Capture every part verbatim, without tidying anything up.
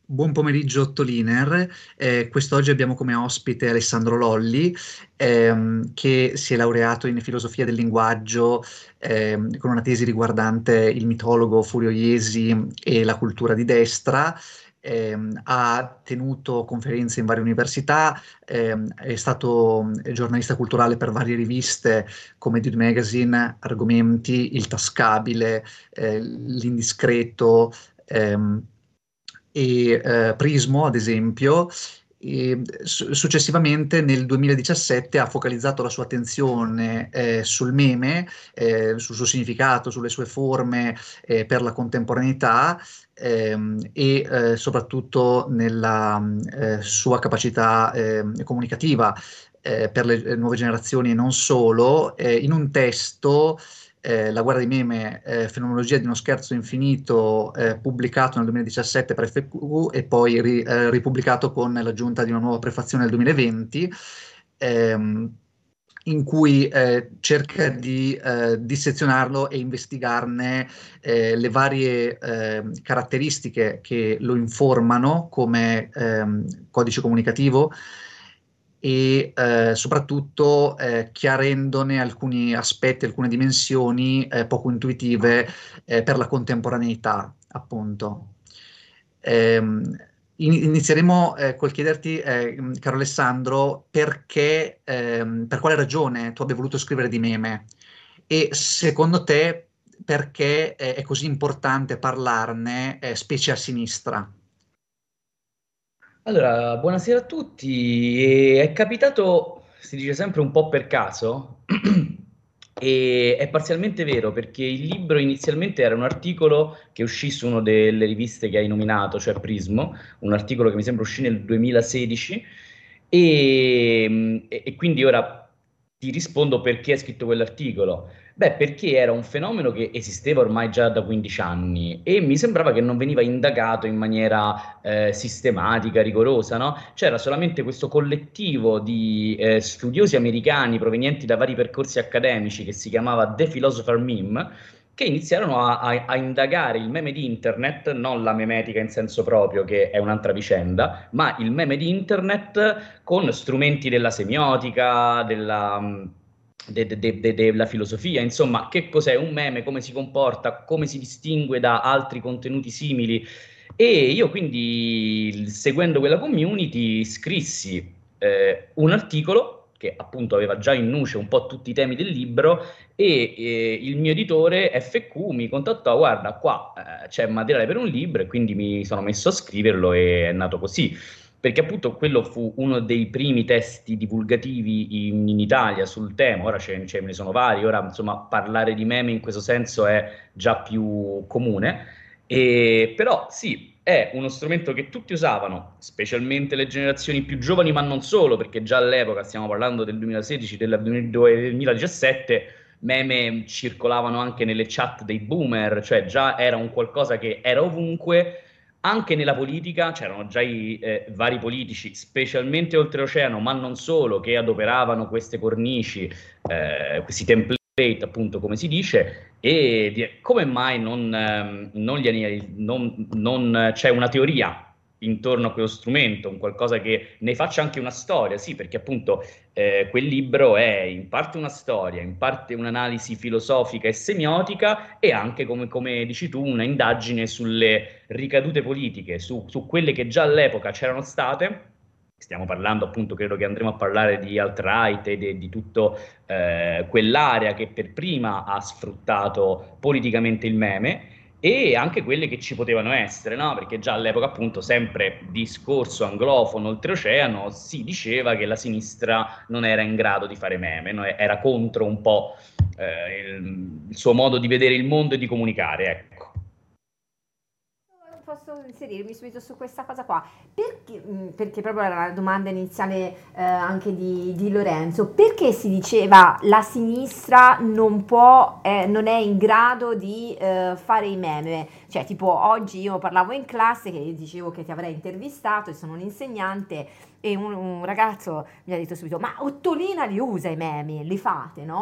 Buon pomeriggio Ottoliner. Eh, quest'oggi abbiamo come ospite Alessandro Lolli, ehm, che si è laureato in filosofia del linguaggio, ehm, con una tesi riguardante il mitologo Furio Iesi e la cultura di destra. Ehm, ha tenuto conferenze in varie università, ehm, è stato mm, giornalista culturale per varie riviste come Dude Magazine, Argomenti, Il Tascabile, eh, L'Indiscreto, ehm, e eh, Prismo, ad esempio. E su- successivamente nel duemiladiciassette ha focalizzato la sua attenzione eh, sul meme, eh, sul suo significato, sulle sue forme eh, per la contemporaneità, ehm, e eh, soprattutto nella mh, eh, sua capacità ehm, comunicativa eh, per le le nuove generazioni e non solo, eh, in un testo, eh, La guerra dei meme, eh, fenomenologia di uno scherzo infinito, eh, pubblicato nel duemiladiciassette per F Q e poi ri- eh, ripubblicato con l'aggiunta di una nuova prefazione nel duemilaventi, ehm, in cui eh, cerca di eh, dissezionarlo e investigarne eh, le varie eh, caratteristiche che lo informano come ehm, codice comunicativo e eh, soprattutto eh, chiarendone alcuni aspetti, alcune dimensioni eh, poco intuitive eh, per la contemporaneità, appunto. Ehm, in- Inizieremo eh, col chiederti, eh, caro Alessandro, perché, ehm, per quale ragione tu abbia voluto scrivere di meme e secondo te perché eh, è così importante parlarne, eh, specie a sinistra? Allora, buonasera a tutti. E è capitato, si dice sempre un po' per caso, e è parzialmente vero perché il libro inizialmente era un articolo che uscì su una delle riviste che hai nominato, cioè Prismo, un articolo che mi sembra uscì nel duemilasedici e, e- e quindi ora ti rispondo perché hai scritto quell'articolo. Beh, perché era un fenomeno che esisteva ormai già da quindici anni e mi sembrava che non veniva indagato in maniera eh, sistematica, rigorosa, no? C'era solamente questo collettivo di eh, studiosi americani provenienti da vari percorsi accademici che si chiamava The Philosopher Meme, che iniziarono a, a- a indagare il meme di internet, non la memetica in senso proprio, che è un'altra vicenda, ma il meme di internet con strumenti della semiotica, della, mh, de- de- de- de- della filosofia, insomma, che cos'è un meme, come si comporta, come si distingue da altri contenuti simili. E io quindi, seguendo quella community, scrissi eh, un articolo che appunto aveva già in nuce un po' tutti i temi del libro e eh, il mio editore F Q mi contattò, guarda, qua eh, c'è materiale per un libro e quindi mi sono messo a scriverlo e è nato così. Perché appunto quello fu uno dei primi testi divulgativi in, in Italia sul tema, ora ce, ce ne sono vari, ora insomma parlare di meme in questo senso è già più comune, e, però sì, è uno strumento che tutti usavano, specialmente le generazioni più giovani, ma non solo, perché già all'epoca, stiamo parlando del duemilasedici, del duemiladiciassette, meme circolavano anche nelle chat dei boomer, cioè già era un qualcosa che era ovunque, anche nella politica, c'erano già i eh, vari politici, specialmente oltreoceano, ma non solo, che adoperavano queste cornici, eh, questi template, appunto, come si dice, e di- come mai non, ehm, non gli ani- non- non c'è una teoria intorno a quello strumento, un qualcosa che ne faccia anche una storia, sì, perché appunto eh, quel libro è in parte una storia, in parte un'analisi filosofica e semiotica e anche, come, come dici tu, una indagine sulle ricadute politiche, su, su quelle che già all'epoca c'erano state. Stiamo parlando appunto, credo che andremo a parlare di alt-right e di, di tutto eh, quell'area che per prima ha sfruttato politicamente il meme e anche quelle che ci potevano essere, no? Perché già all'epoca, appunto, sempre discorso anglofono oltreoceano, si diceva che la sinistra non era in grado di fare meme, no? Era contro un po' eh, il, il suo modo di vedere il mondo e di comunicare, ecco. Posso inserirmi subito su questa cosa qua? Perché, mh, perché proprio era la domanda iniziale eh, anche di, di Lorenzo, perché si diceva la sinistra non può, eh, non è in grado di eh, fare i meme? Cioè, tipo, oggi io parlavo in classe che dicevo che ti avrei intervistato, e sono un insegnante, e un, un ragazzo mi ha detto subito, ma Ottolina li usa i meme, li fate, no?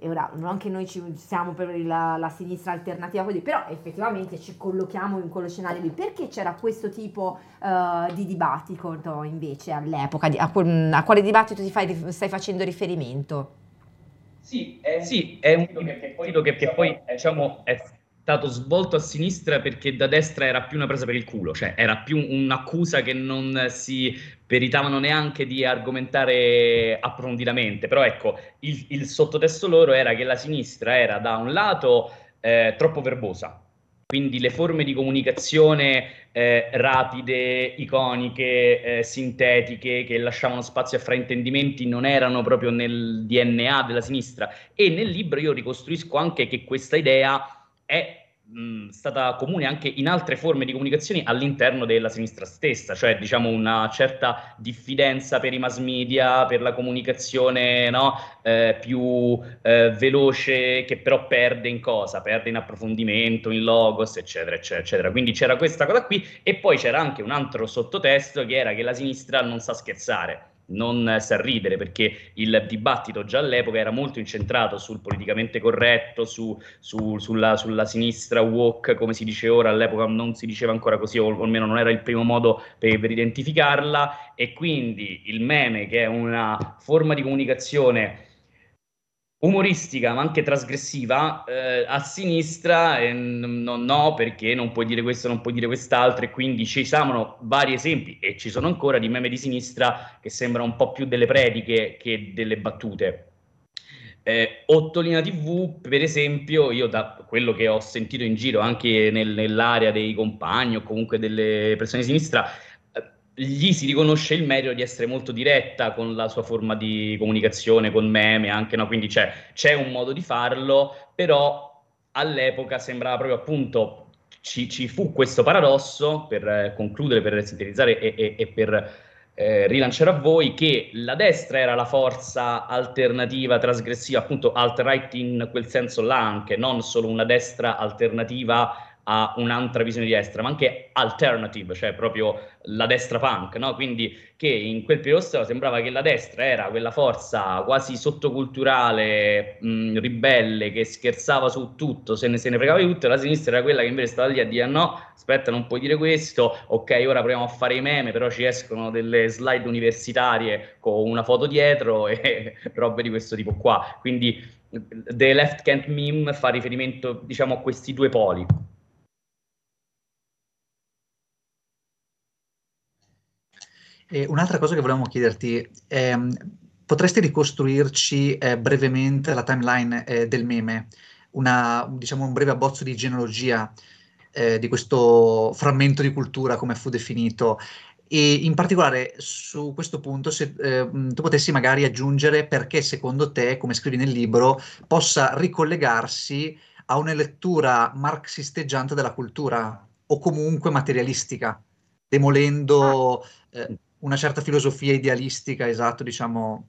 e ora non che noi ci siamo per la, la sinistra alternativa così, però effettivamente ci collochiamo in quello scenario lì. Perché c'era questo tipo uh, di dibattito no, invece all'epoca? Di, a, a quale dibattito ti fai, stai facendo riferimento? Sì, è, sì, è un dibattito che, che poi diciamo è stato svolto a sinistra perché da destra era più una presa per il culo, cioè era più un'accusa che non si meritavano neanche di argomentare approfonditamente, però ecco, il, il sottotesto loro era che la sinistra era da un lato eh, troppo verbosa, quindi le forme di comunicazione eh, rapide, iconiche, eh, sintetiche, che lasciavano spazio a fraintendimenti, non erano proprio nel D N A della sinistra. E nel libro io ricostruisco anche che questa idea è mh, stata comune anche in altre forme di comunicazione all'interno della sinistra stessa, cioè diciamo una certa diffidenza per i mass media, per la comunicazione no? eh, più eh, veloce, che però perde in cosa? Perde in approfondimento, in logos, eccetera, eccetera, eccetera. Quindi c'era questa cosa qui e poi c'era anche un altro sottotesto che era che la sinistra non sa scherzare, non sa ridere, perché il dibattito già all'epoca era molto incentrato sul politicamente corretto, su, su, sulla, sulla sinistra woke, come si dice ora, all'epoca non si diceva ancora così, o almeno non era il primo modo per, per identificarla, e quindi il meme, che è una forma di comunicazione umoristica ma anche trasgressiva, eh, a sinistra eh, no, no, perché non puoi dire questo, non puoi dire quest'altro, e quindi ci sono vari esempi, e ci sono ancora, di meme di sinistra che sembrano un po' più delle prediche che delle battute. Eh, Ottolina tivù, per esempio, io da quello che ho sentito in giro anche nel, nell'area dei compagni o comunque delle persone di sinistra, eh, gli si riconosce il merito di essere molto diretta con la sua forma di comunicazione, con meme anche, no? Quindi c'è, c'è un modo di farlo, però all'epoca sembrava proprio appunto, ci, ci fu questo paradosso, per eh, concludere, per sintetizzare e, e, e per eh, rilanciare a voi, che la destra era la forza alternativa, trasgressiva, appunto alt-right in quel senso là anche, non solo una destra alternativa a un'altra visione di destra, ma anche alternative, cioè proprio la destra punk, no? Quindi che in quel periodo storico sembrava che la destra era quella forza quasi sottoculturale, mh, ribelle, che scherzava su tutto, se ne, se ne fregava di tutto, e la sinistra era quella che invece stava lì a dire no, aspetta, non puoi dire questo, ok, ora proviamo a fare i meme, però ci escono delle slide universitarie con una foto dietro e robe di questo tipo qua. Quindi The Left Can't Meme fa riferimento, diciamo, a questi due poli. E un'altra cosa che volevamo chiederti, ehm, potresti ricostruirci eh, brevemente la timeline eh, del meme, una, diciamo un breve abbozzo di genealogia eh, di questo frammento di cultura, come fu definito, e in particolare su questo punto se eh, tu potessi magari aggiungere perché secondo te, come scrivi nel libro, possa ricollegarsi a una lettura marxisteggiante della cultura o comunque materialistica, demolendo eh, una certa filosofia idealistica, esatto, diciamo.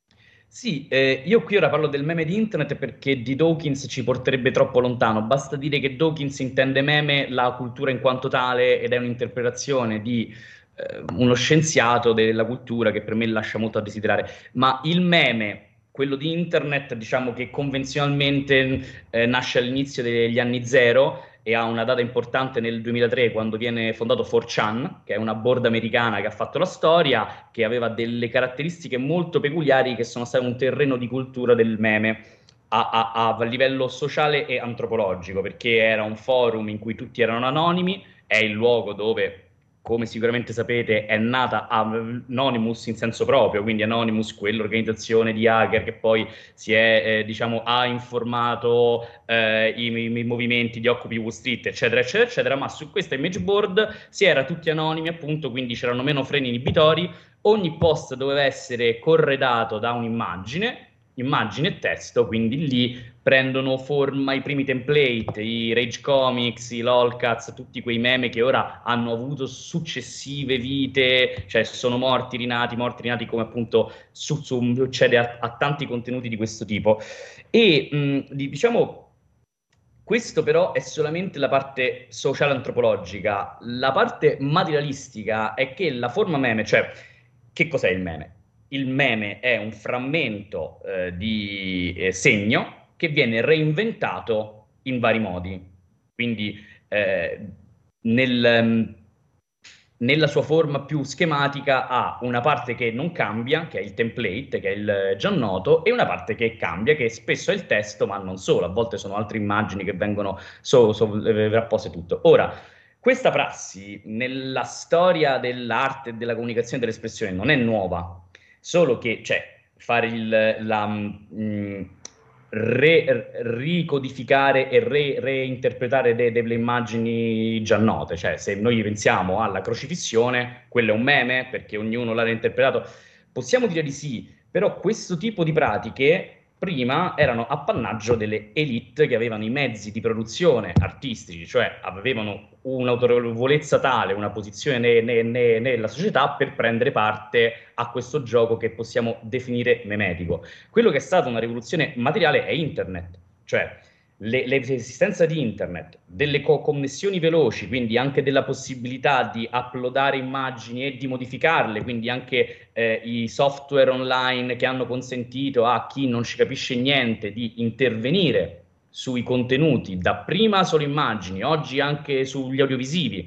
Sì, eh, io qui ora parlo del meme di internet perché di Dawkins ci porterebbe troppo lontano. Basta dire che Dawkins intende meme la cultura in quanto tale, ed è un'interpretazione di eh, uno scienziato della cultura che per me lascia molto a desiderare. Ma il meme, quello di internet, diciamo che convenzionalmente eh, nasce all'inizio degli anni zero e ha una data importante nel duemilatré, quando viene fondato four chan, che è una board americana che ha fatto la storia, che aveva delle caratteristiche molto peculiari, che sono state un terreno di cultura del meme a, a, a livello sociale e antropologico, perché era un forum in cui tutti erano anonimi, è il luogo dove, come sicuramente sapete, è nata Anonymous in senso proprio, quindi Anonymous, quell'organizzazione di hacker che poi si è, eh, diciamo, ha informato eh, i, i movimenti di Occupy Wall Street, eccetera, eccetera, eccetera, ma su questa image board si era tutti anonimi, appunto, quindi c'erano meno freni inibitori, ogni post doveva essere corredato da un'immagine, immagine e testo, quindi lì prendono forma i primi template, i Rage Comics, i Lolcats, tutti quei meme che ora hanno avuto successive vite, cioè sono morti, rinati, morti, rinati, come appunto succede a, a tanti contenuti di questo tipo. E mh, diciamo, questo però è solamente la parte sociale antropologica. La parte materialistica è che la forma meme, cioè che cos'è il meme? Il meme è un frammento eh, di eh, segno che viene reinventato in vari modi. Quindi eh, nel, nella sua forma più schematica ha una parte che non cambia, che è il template, che è il già noto, e una parte che cambia, che spesso è il testo, ma non solo, a volte sono altre immagini che vengono sovrapposte tutto. Ora, questa prassi nella storia dell'arte e della comunicazione e dell'espressione non è nuova, solo che, cioè, fare il, la, mh, re, ricodificare e re, reinterpretare de, delle immagini già note, cioè se noi pensiamo alla crocifissione, quello è un meme perché ognuno l'ha reinterpretato, possiamo dire di sì, però questo tipo di pratiche prima erano appannaggio delle elite che avevano i mezzi di produzione artistici, cioè avevano un'autorevolezza tale, una posizione ne, ne, ne, nella società per prendere parte a questo gioco che possiamo definire memetico. Quello che è stata una rivoluzione materiale è internet, cioè le, l'esistenza di internet, delle co- connessioni veloci, quindi anche della possibilità di uploadare immagini e di modificarle, quindi anche eh, i software online che hanno consentito a chi non ci capisce niente di intervenire sui contenuti, dapprima solo immagini, oggi anche sugli audiovisivi.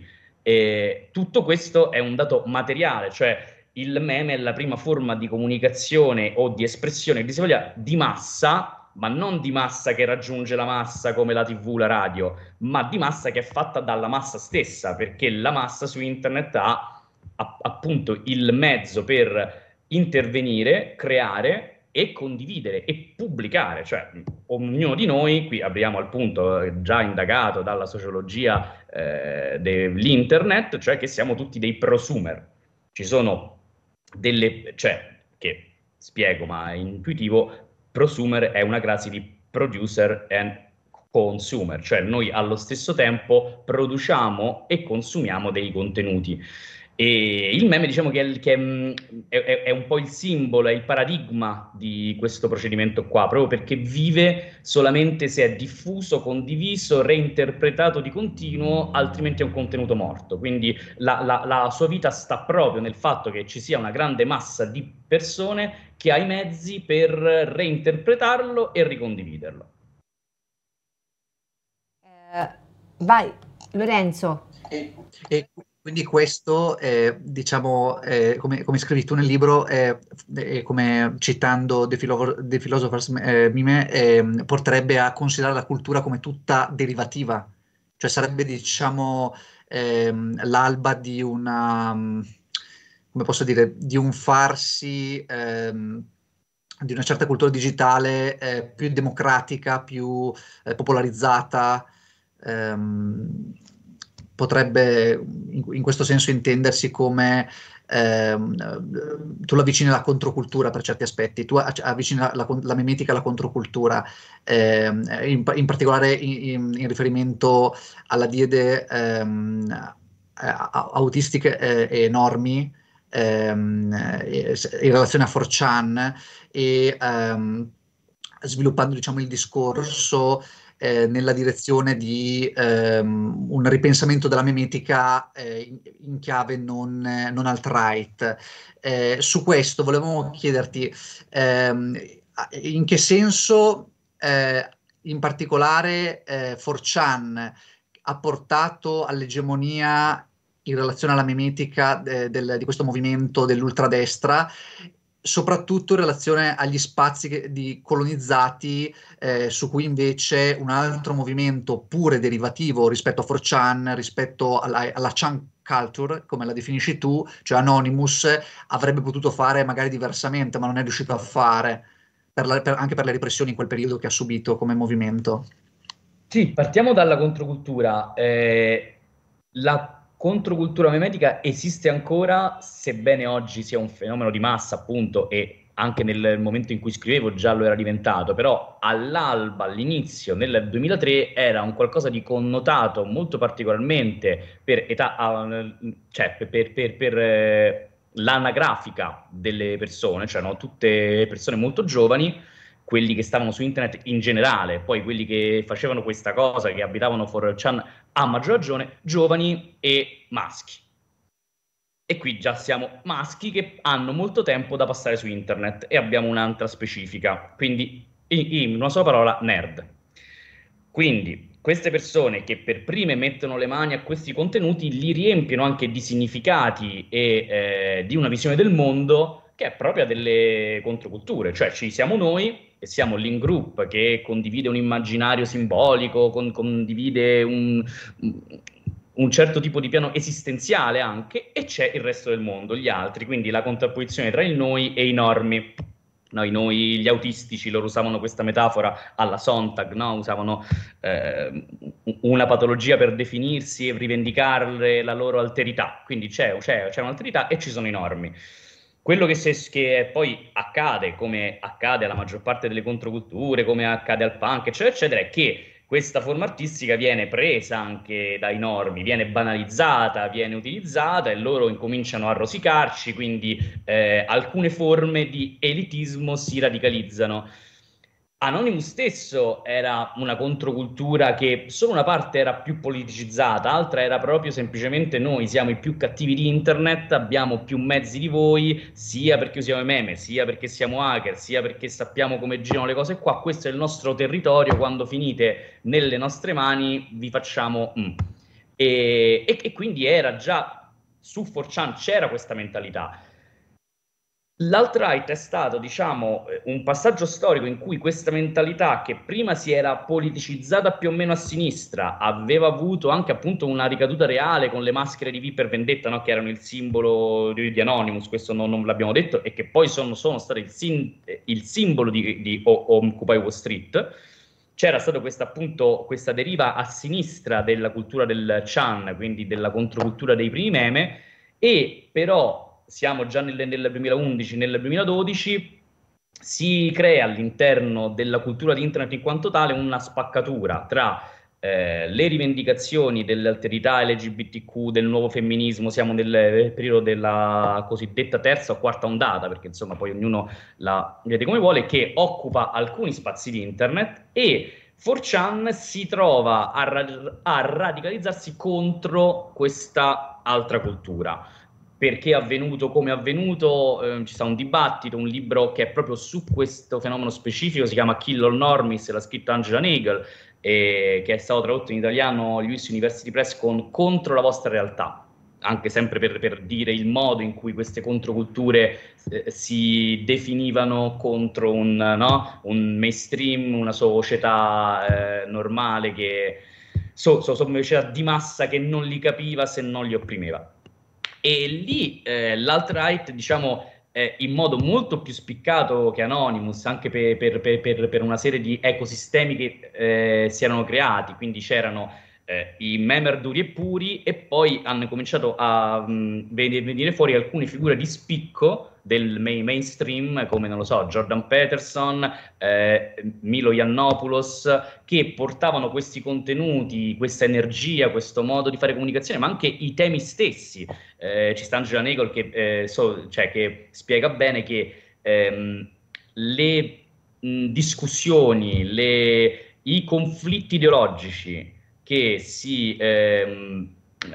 E tutto questo è un dato materiale, cioè il meme è la prima forma di comunicazione o di espressione che si voglia di massa, ma non di massa che raggiunge la massa come la tivù, la radio, ma di massa che è fatta dalla massa stessa, perché la massa su internet ha, ha appunto il mezzo per intervenire, creare e condividere e pubblicare, cioè ognuno di noi, qui apriamo al punto eh, già indagato dalla sociologia eh, dell'internet, cioè che siamo tutti dei prosumer. Ci sono delle, cioè, che spiego ma è intuitivo, prosumer è una classe di producer and consumer, cioè noi allo stesso tempo produciamo e consumiamo dei contenuti. E il meme diciamo che, è, che è, è un po' il simbolo, è il paradigma di questo procedimento qua, proprio perché vive solamente se è diffuso, condiviso, reinterpretato di continuo, altrimenti è un contenuto morto. Quindi la, la, la sua vita sta proprio nel fatto che ci sia una grande massa di persone che ha i mezzi per reinterpretarlo e ricondividerlo. Eh, vai, Lorenzo. E, e quindi questo, eh, diciamo, eh, come, come scrivi tu nel libro, eh, eh, come citando The, Philo- The Philosopher's eh, Mime, eh, porterebbe a considerare la cultura come tutta derivativa, cioè sarebbe, diciamo, ehm, l'alba di una, mm, come posso dire, di un farsi, ehm, di una certa cultura digitale eh, più democratica, più eh, popolarizzata. ehm, Potrebbe in, in questo senso intendersi come ehm, tu l'avvicini alla controcultura per certi aspetti, tu avvicini la, la, la memetica alla controcultura, ehm, in, in particolare in, in, in riferimento alla diade ehm, autistiche e, e normi, ehm, in relazione a four chan e ehm, sviluppando, diciamo, il discorso eh, nella direzione di ehm, un ripensamento della memetica eh, in, in chiave non, non alt-right. Eh, su questo volevamo chiederti ehm, in che senso eh, in particolare eh, four chan ha portato all'egemonia in relazione alla memetica eh, del, di questo movimento dell'ultradestra, soprattutto in relazione agli spazi che, di colonizzati eh, su cui invece un altro movimento pure derivativo rispetto a four chan, rispetto alla, alla Chan culture, come la definisci tu, cioè Anonymous, avrebbe potuto fare magari diversamente, ma non è riuscito a fare, per la, per, anche per le repressioni in quel periodo che ha subito come movimento. Sì, partiamo dalla controcultura. Eh, la controcultura memetica esiste ancora, sebbene oggi sia un fenomeno di massa, appunto, e anche nel momento in cui scrivevo già lo era diventato, però all'alba, all'inizio, nel duemilatré, era un qualcosa di connotato molto particolarmente per età, cioè per, per, per, per eh, l'anagrafica delle persone, cioè no, tutte persone molto giovani, quelli che stavano su internet in generale, poi quelli che facevano questa cosa, che abitavano four chan a maggior ragione, giovani e maschi. E qui già siamo maschi che hanno molto tempo da passare su internet e abbiamo un'altra specifica. Quindi in, in una sola parola, nerd. Quindi queste persone che per prime mettono le mani a questi contenuti li riempiono anche di significati e eh, di una visione del mondo che è propria delle controculture, cioè ci siamo noi e siamo l'in-group che condivide un immaginario simbolico, con, condivide un, un certo tipo di piano esistenziale anche, e c'è il resto del mondo, gli altri, quindi la contrapposizione tra il noi e i normi. Noi, noi gli autistici, loro usavano questa metafora alla Sontag, no? Usavano eh, una patologia per definirsi e rivendicare la loro alterità, quindi c'è, c'è, c'è un'alterità e ci sono i normi. Quello che, se, che poi accade, come accade alla maggior parte delle controculture, come accade al punk, eccetera, eccetera, è che questa forma artistica viene presa anche dai normi, viene banalizzata, viene utilizzata e loro incominciano a rosicarci, quindi eh, alcune forme di elitismo si radicalizzano. Anonymous stesso era una controcultura che solo una parte era più politicizzata, altra era proprio semplicemente noi siamo i più cattivi di internet, abbiamo più mezzi di voi, sia perché usiamo i meme, sia perché siamo hacker, sia perché sappiamo come girano le cose qua, questo è il nostro territorio, quando finite nelle nostre mani vi facciamo... Mm. E, e, e quindi era già su four chan, c'era questa mentalità. L'alt-right è stato, diciamo, un passaggio storico in cui questa mentalità, che prima si era politicizzata più o meno a sinistra, aveva avuto anche appunto una ricaduta reale con le maschere di V per Vendetta, no? Che erano il simbolo di, di Anonymous, questo non, non l'abbiamo detto, e che poi sono, sono state il, sim, il simbolo di, di Occupy Wall Street. C'era stata questa, appunto, questa deriva a sinistra della cultura del Chan, quindi della controcultura dei primi meme, e però siamo già nel, nel duemilaundici, nel duemiladodici, si crea all'interno della cultura di internet in quanto tale una spaccatura tra eh, le rivendicazioni dell'alterità L G B T Q, del nuovo femminismo, siamo nel periodo della cosiddetta terza o quarta ondata, perché insomma poi ognuno la vede come vuole, che occupa alcuni spazi di internet, e four chan si trova a, ra- a radicalizzarsi contro questa altra cultura. Perché è avvenuto come è avvenuto, eh, ci sta un dibattito, un libro che è proprio su questo fenomeno specifico, si chiama Kill All Normies, l'ha scritto Angela Nagel, eh, che è stato tradotto in italiano all'U S University Press con Contro la vostra realtà, anche sempre per, per dire il modo in cui queste controculture eh, si definivano contro un, no? un mainstream, una società eh, normale, che so, so, so, una società di massa che non li capiva se non li opprimeva. E lì eh, l'alt-right, diciamo, eh, in modo molto più spiccato che Anonymous, anche per, per, per, per una serie di ecosistemi che eh, si erano creati, quindi c'erano eh, i memer duri e puri, e poi hanno cominciato a mh, venire fuori alcune figure di spicco del main mainstream, come, non lo so, Jordan Peterson, eh, Milo Yiannopoulos, che portavano questi contenuti, questa energia, questo modo di fare comunicazione, ma anche i temi stessi. Eh, ci sta Angela Nagel che, eh, so, cioè, che spiega bene che ehm, le mh, discussioni, le, i conflitti ideologici che si... Ehm,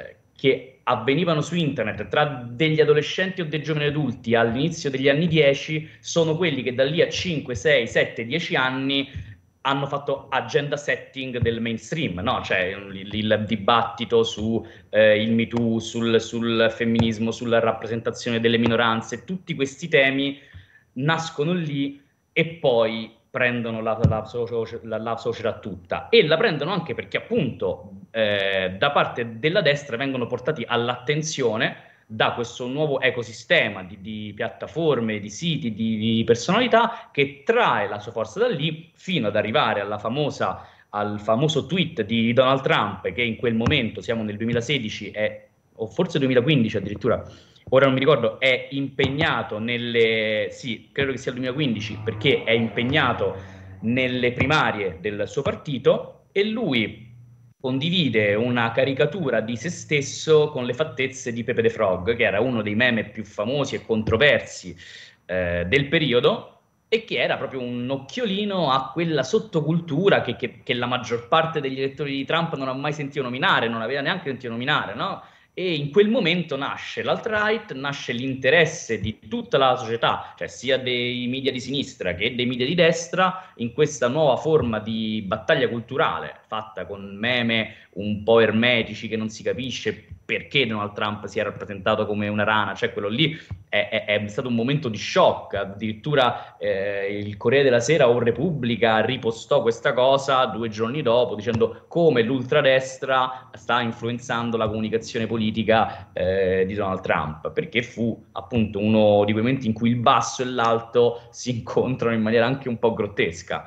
che avvenivano su internet tra degli adolescenti o dei giovani adulti all'inizio degli anni dieci sono quelli che da lì a cinque, sei, sette, dieci anni hanno fatto agenda setting del mainstream, no? Cioè il, il dibattito su eh, il Me Too, sul, sul femminismo, sulla rappresentazione delle minoranze, tutti questi temi nascono lì e poi prendono la, la, la, la società tutta, e la prendono anche perché appunto eh, da parte della destra vengono portati all'attenzione da questo nuovo ecosistema di, di piattaforme, di siti, di, di personalità, che trae la sua forza da lì fino ad arrivare alla famosa, al famoso tweet di Donald Trump, che in quel momento, siamo nel duemilasedici, è, o forse duemilaquindici addirittura, ora non mi ricordo, è impegnato nelle, sì, credo che sia il duemilaquindici, perché è impegnato nelle primarie del suo partito, e lui condivide una caricatura di se stesso con le fattezze di Pepe the Frog, che era uno dei meme più famosi e controversi eh, del periodo, e che era proprio un occhiolino a quella sottocultura che, che, che la maggior parte degli elettori di Trump non ha mai sentito nominare, non aveva neanche sentito nominare, no? E in quel momento nasce l'alt-right, nasce l'interesse di tutta la società, cioè sia dei media di sinistra che dei media di destra, in questa nuova forma di battaglia culturale, fatta con meme un po' ermetici che non si capisce perché Donald Trump si è rappresentato come una rana, cioè quello lì è, è, è stato un momento di shock, addirittura eh, il Corriere della Sera o Repubblica ripostò questa cosa due giorni dopo dicendo come l'ultradestra sta influenzando la comunicazione politica eh, di Donald Trump, perché fu appunto uno di quei momenti in cui il basso e l'alto si incontrano in maniera anche un po' grottesca.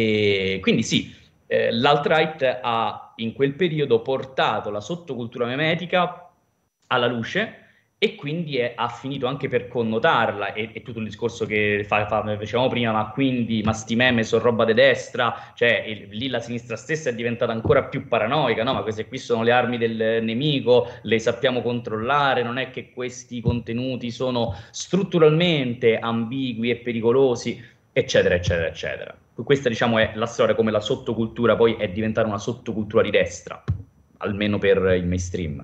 E quindi sì, eh, l'alt-right ha in quel periodo portato la sottocultura memetica alla luce e quindi è, ha finito anche per connotarla, e, e tutto il discorso che fa, fa, facevamo prima, ma quindi ma sti meme sono roba di destra, cioè il, lì la sinistra stessa è diventata ancora più paranoica, no? Ma queste qui sono le armi del nemico, le sappiamo controllare, non è che questi contenuti sono strutturalmente ambigui e pericolosi, eccetera, eccetera, eccetera. Questa, diciamo, è la storia come la sottocultura poi è diventata una sottocultura di destra, almeno per il mainstream.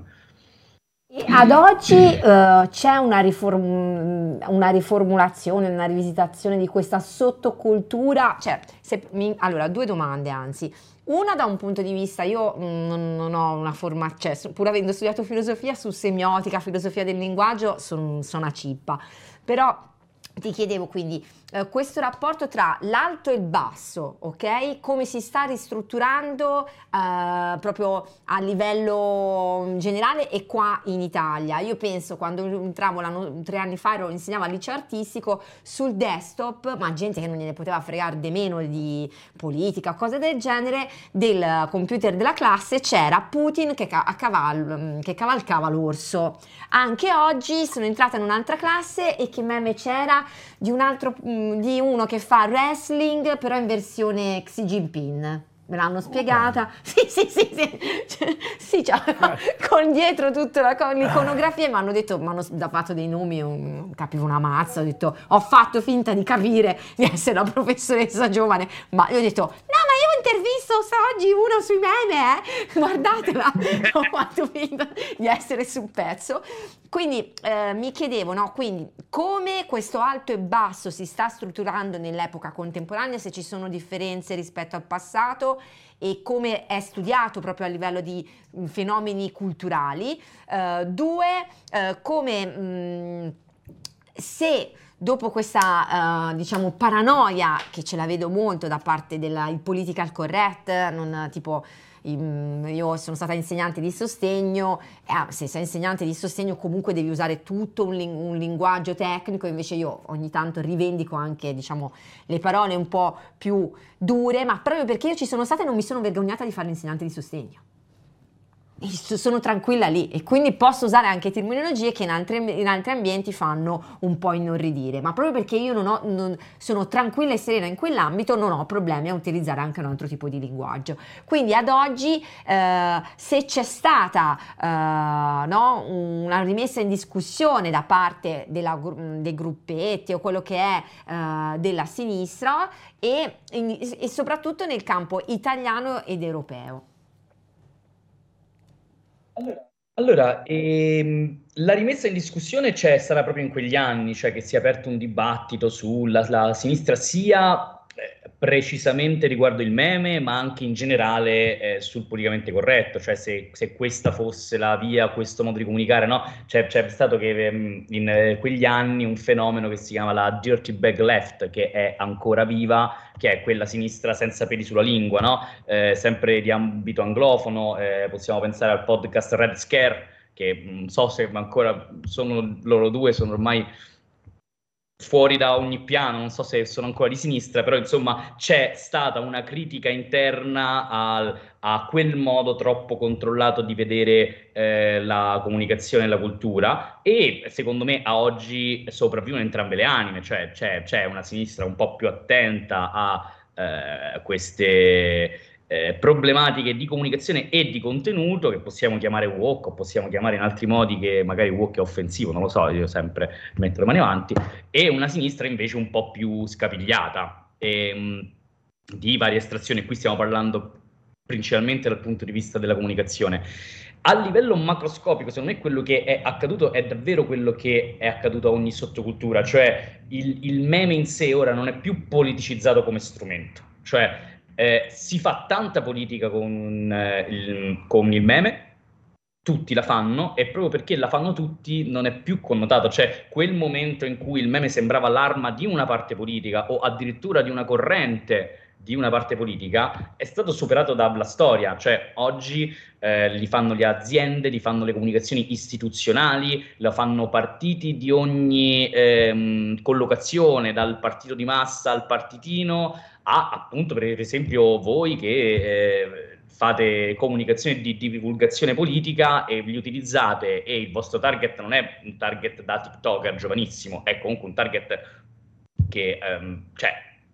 E ad oggi eh, c'è una, riform- una riformulazione, una rivisitazione di questa sottocultura? Cioè, se mi- allora, due domande anzi. Una da un punto di vista, io mh, non, non ho una formazione, cioè, pur avendo studiato filosofia, su semiotica, filosofia del linguaggio, sono son una cippa, però ti chiedevo quindi eh, questo rapporto tra l'alto e il basso, ok? Come si sta ristrutturando eh, proprio a livello generale e qua in Italia. Io penso, quando entravo l'anno, tre anni fa, ero, insegnavo al liceo artistico, sul desktop, ma gente che non gliene poteva fregare di meno di politica, cose del genere, del computer della classe c'era Putin che, ca- a cavallo, che cavalcava l'orso. Anche oggi sono entrata in un'altra classe e che meme c'era? Di un altro, di uno che fa wrestling però in versione Xi Jinping. Me l'hanno spiegata. Oh. Sì, sì, sì, sì. Cioè, sì, cioè, con dietro tutta la, con l'iconografia, mi hanno detto, mi hanno fatto dei nomi, non capivo una mazza, ho detto, ho fatto finta di capire di essere una professoressa giovane, ma io ho detto, no, ma io intervisto oggi uno sui meme, eh, guardatela, ho fatto finta di essere sul pezzo. Quindi eh, mi chiedevo, no, quindi come questo alto e basso si sta strutturando nell'epoca contemporanea, se ci sono differenze rispetto al passato e come è studiato proprio a livello di mh, fenomeni culturali. Uh, due, uh, come mh, se dopo questa uh, diciamo paranoia, che ce la vedo molto da parte del political correct, non tipo io sono stata insegnante di sostegno, eh, se sei insegnante di sostegno comunque devi usare tutto un, ling- un linguaggio tecnico, invece io ogni tanto rivendico anche, diciamo, le parole un po' più dure, ma proprio perché io ci sono stata e non mi sono vergognata di fare l'insegnante di sostegno. Sono tranquilla lì e quindi posso usare anche terminologie che in altri, in altri ambienti fanno un po' inorridire, ma proprio perché io non ho, non, sono tranquilla e serena in quell'ambito, non ho problemi a utilizzare anche un altro tipo di linguaggio. Quindi ad oggi eh, se c'è stata eh, no, una rimessa in discussione da parte della, dei gruppetti o quello che è eh, della sinistra e, e soprattutto nel campo italiano ed europeo. Allora, allora ehm, la rimessa in discussione c'è stata proprio in quegli anni, cioè che si è aperto un dibattito sulla la sinistra sia eh, precisamente riguardo il meme, ma anche in generale eh, sul politicamente corretto, cioè se, se questa fosse la via, questo modo di comunicare, no? C'è, c'è stato che ehm, in eh, quegli anni un fenomeno che si chiama la dirty bag left, che è ancora viva, che è quella sinistra senza peli sulla lingua, no? Eh, sempre di ambito anglofono, eh, possiamo pensare al podcast Red Scare, che non so se ancora sono loro due, sono ormai fuori da ogni piano, non so se sono ancora di sinistra, però insomma c'è stata una critica interna al, a quel modo troppo controllato di vedere eh, la comunicazione e la cultura, e secondo me a oggi sopravvivono entrambe le anime, cioè c'è, c'è una sinistra un po' più attenta a eh, queste eh, problematiche di comunicazione e di contenuto, che possiamo chiamare woke o possiamo chiamare in altri modi, che magari woke è offensivo, non lo so, io sempre metto le mani avanti, e una sinistra invece un po' più scapigliata e, mh, di varie estrazioni. Qui stiamo parlando principalmente dal punto di vista della comunicazione. A livello macroscopico, secondo me quello che è accaduto è davvero quello che è accaduto a ogni sottocultura, cioè il, il meme in sé ora non è più politicizzato come strumento, cioè eh, si fa tanta politica con, eh, il, con il meme, tutti la fanno, e proprio perché la fanno tutti non è più connotato, cioè quel momento in cui il meme sembrava l'arma di una parte politica o addirittura di una corrente di una parte politica è stato superato dalla storia, cioè oggi eh, li fanno le aziende, li fanno le comunicazioni istituzionali, lo fanno partiti di ogni ehm, collocazione, dal partito di massa al partitino, a appunto per esempio voi che eh, fate comunicazione di, di divulgazione politica e li utilizzate, e il vostro target non è un target da TikToker giovanissimo, è comunque un target che ehm, cioè,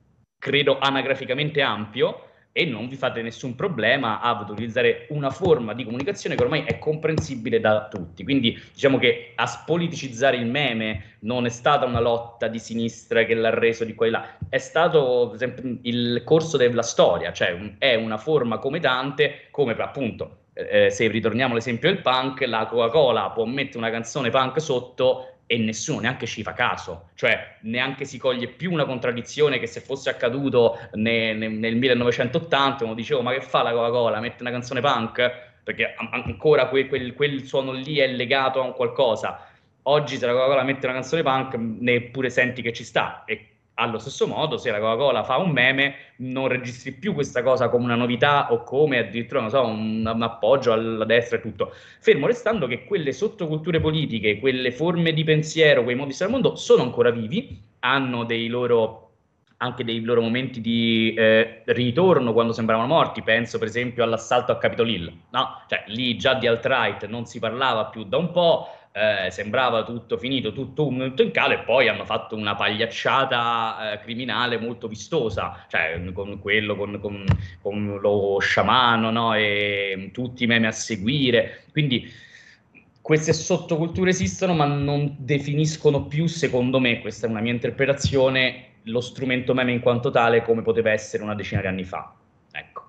credo anagraficamente ampio, e non vi fate nessun problema a utilizzare una forma di comunicazione che ormai è comprensibile da tutti. Quindi diciamo che a spoliticizzare il meme non è stata una lotta di sinistra che l'ha reso di qua e là, è stato per esempio il corso della storia, cioè un, è una forma come tante, come appunto eh, se ritorniamo all'esempio del punk, la Coca-Cola può mettere una canzone punk sotto e nessuno neanche ci fa caso, cioè neanche si coglie più una contraddizione che se fosse accaduto ne, ne, nel millenovecentottanta, uno diceva ma che fa la Coca-Cola, mette una canzone punk? Perché ancora que, quel, quel suono lì è legato a un qualcosa. Oggi se la Coca-Cola mette una canzone punk neppure senti che ci sta, e allo stesso modo se la Coca-Cola fa un meme non registri più questa cosa come una novità o come addirittura non so, un, un appoggio alla destra e tutto, fermo restando che quelle sottoculture politiche, quelle forme di pensiero, quei modi di stare al mondo sono ancora vivi, hanno dei loro anche dei loro momenti di eh, ritorno quando sembravano morti. Penso per esempio all'assalto a Capitol Hill, no? Cioè lì già di alt-right non si parlava più da un po', eh, sembrava tutto finito, tutto un momento in calo, e poi hanno fatto una pagliacciata eh, criminale molto vistosa, cioè con quello, con, con, con lo sciamano, no? E tutti i meme a seguire, quindi queste sottoculture esistono ma non definiscono più, secondo me, questa è una mia interpretazione, lo strumento meme in quanto tale come poteva essere una decina di anni fa. Ecco.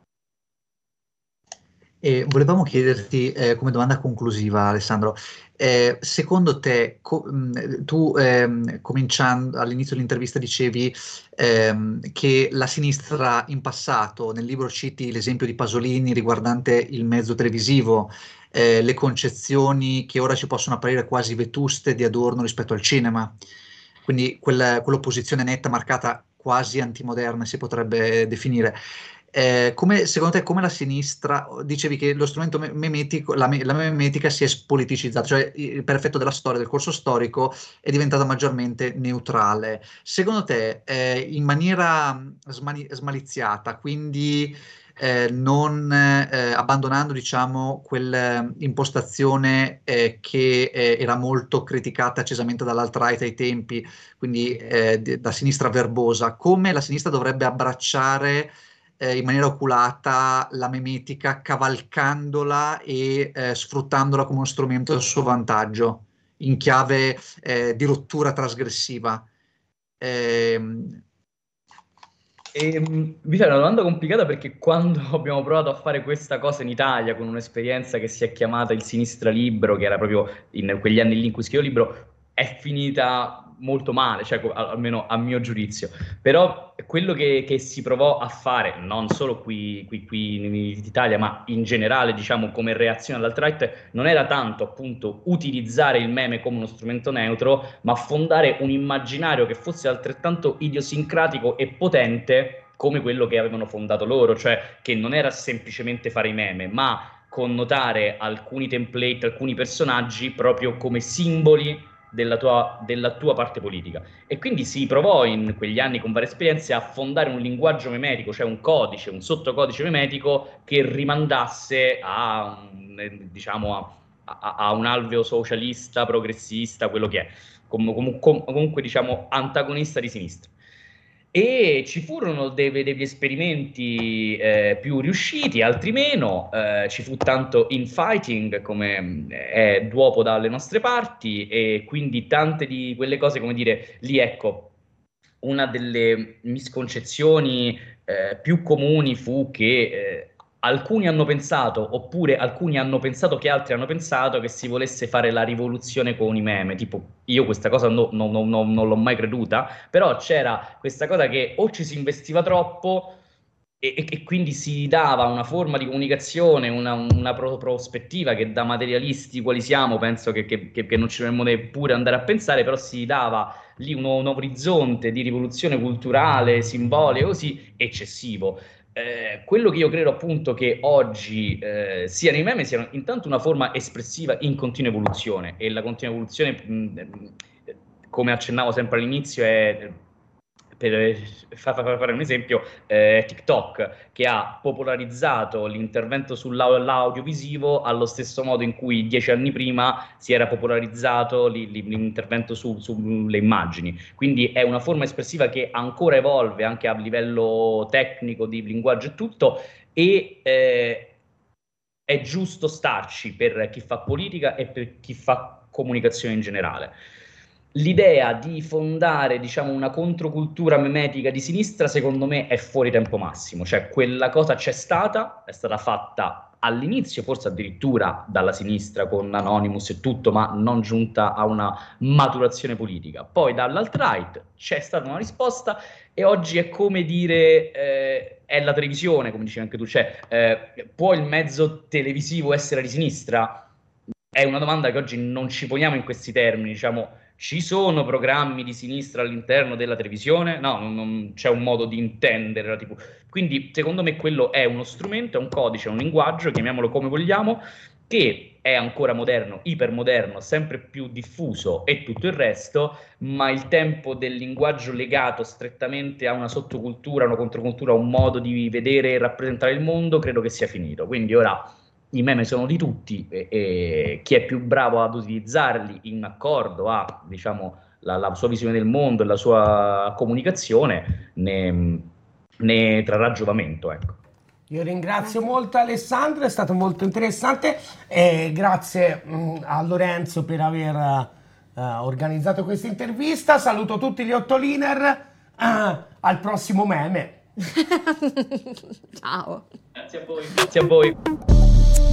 E volevamo chiederti eh, come domanda conclusiva, Alessandro, eh, secondo te, co- mh, tu ehm, cominciando all'inizio dell'intervista dicevi ehm, che la sinistra in passato, nel libro citi l'esempio di Pasolini riguardante il mezzo televisivo, eh, le concezioni che ora ci possono apparire quasi vetuste di Adorno rispetto al cinema, quindi quella- quell'opposizione netta, marcata, quasi antimoderna si potrebbe definire. Eh, come, secondo te, come la sinistra, dicevi che lo strumento me- memetico, la, me- la memetica si è spoliticizzata, cioè il- per effetto della storia, del corso storico, è diventata maggiormente neutrale. Secondo te, eh, in maniera mh, smani- smaliziata, quindi eh, non eh, abbandonando, diciamo, quell'impostazione eh, che eh, era molto criticata accesamente dall'alt-right ai tempi, quindi eh, di- da sinistra verbosa, come la sinistra dovrebbe abbracciare eh, in maniera oculata la memetica, cavalcandola e eh, sfruttandola come uno strumento a suo vantaggio, in chiave eh, di rottura trasgressiva. Ehm, E, mh, mi fa una domanda complicata perché quando abbiamo provato a fare questa cosa in Italia con un'esperienza che si è chiamata il Sinistra Libero, che era proprio in quegli anni lì in cui scrivo il libro, è finita molto male, cioè co- al- almeno a mio giudizio. Però quello che, che si provò a fare, non solo qui, qui, qui in Italia, ma in generale, diciamo, come reazione all'alt-right, non era tanto appunto utilizzare il meme come uno strumento neutro, ma fondare un immaginario che fosse altrettanto idiosincratico e potente come quello che avevano fondato loro, cioè che non era semplicemente fare i meme, ma connotare alcuni template, alcuni personaggi proprio come simboli della tua, della tua parte politica. E quindi si provò in quegli anni con varie esperienze a fondare un linguaggio memetico, cioè un codice, un sottocodice memetico che rimandasse a, un, diciamo, a, a, a un alveo socialista, progressista, quello che è, com, com, com, comunque diciamo antagonista di sinistra. E ci furono dei, degli esperimenti eh, più riusciti, altri meno. Eh, ci fu tanto infighting, come mh, è d'uopo dalle nostre parti, e quindi tante di quelle cose, come dire, lì ecco, una delle misconcezioni eh, più comuni fu che eh, alcuni hanno pensato, oppure alcuni hanno pensato che altri hanno pensato che si volesse fare la rivoluzione con i meme, tipo io questa cosa no, no, no, no, non l'ho mai creduta, però c'era questa cosa che o ci si investiva troppo e, e quindi si dava una forma di comunicazione, una, una pro- prospettiva che da materialisti quali siamo penso che, che, che, che non ci dovremmo neppure andare a pensare, però si dava lì un, un orizzonte di rivoluzione culturale, simbolica, così eccessivo. Eh, quello che io credo appunto che oggi eh, sia nei meme siano intanto una forma espressiva in continua evoluzione, e la continua evoluzione, mh, come accennavo sempre all'inizio, è, per fare un esempio, eh, TikTok, che ha popolarizzato l'intervento sull'audiovisivo allo stesso modo in cui dieci anni prima si era popolarizzato li, li, l'intervento su, sulle immagini. Quindi è una forma espressiva che ancora evolve anche a livello tecnico, di linguaggio e tutto, e eh, è giusto starci per chi fa politica e per chi fa comunicazione in generale. L'idea di fondare, diciamo, una controcultura memetica di sinistra, secondo me, è fuori tempo massimo. Cioè, quella cosa c'è stata, è stata fatta all'inizio, forse addirittura dalla sinistra con Anonymous e tutto, ma non giunta a una maturazione politica. Poi dall'alt-right c'è stata una risposta e oggi è come dire, eh, è la televisione, come dicevi anche tu, cioè, eh, può il mezzo televisivo essere di sinistra? È una domanda che oggi non ci poniamo in questi termini, diciamo. Ci sono programmi di sinistra all'interno della televisione? No, non, non c'è un modo di intendere la tivù. Quindi, secondo me, quello è uno strumento, è un codice, è un linguaggio, chiamiamolo come vogliamo, che è ancora moderno, ipermoderno, sempre più diffuso e tutto il resto, ma il tempo del linguaggio legato strettamente a una sottocultura, una controcultura, un modo di vedere e rappresentare il mondo, credo che sia finito. Quindi ora i meme sono di tutti e, e chi è più bravo ad utilizzarli in accordo a, diciamo, la, la sua visione del mondo e la sua comunicazione ne, ne trarrà giovamento, ecco. Io ringrazio molto Alessandro, è stato molto interessante, e grazie mh, a Lorenzo per aver uh, organizzato questa intervista. Saluto tutti gli Ottoliner, uh, al prossimo meme. Ciao. Grazie a voi. Grazie a voi.